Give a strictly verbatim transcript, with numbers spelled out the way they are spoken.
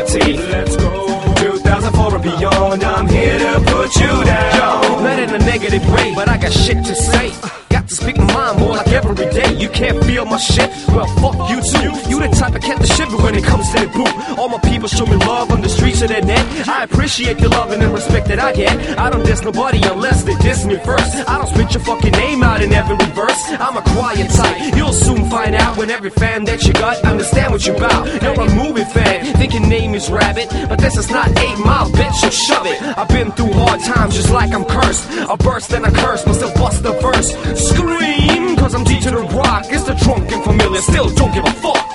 reality. Let's go. two thousand four and beyond, I'm here to put you down. Yo, not in a negative way, but I got shit to say. Got to speak my mind more like every day. You can't feel my shit? Well, fuck you too. You the type of cat to shiver when it comes to the boot. All my people show me love on the streets of the net. I appreciate the love and the respect that I get. I don't diss nobody unless they diss me first. I don't spit your fucking name out in every verse. I'm a quiet type. You'll soon find out when every fan that you got understand what you bout. You're a movie fan, thinking name is Rabbit, but this is not eight Mile, bitch, so shove it. I've been through hard times just like I'm cursed. A burst and a curse, but still bust the verse. Scream, cause I'm deep to the rock. It's the drunk and familiar, still don't give a fuck.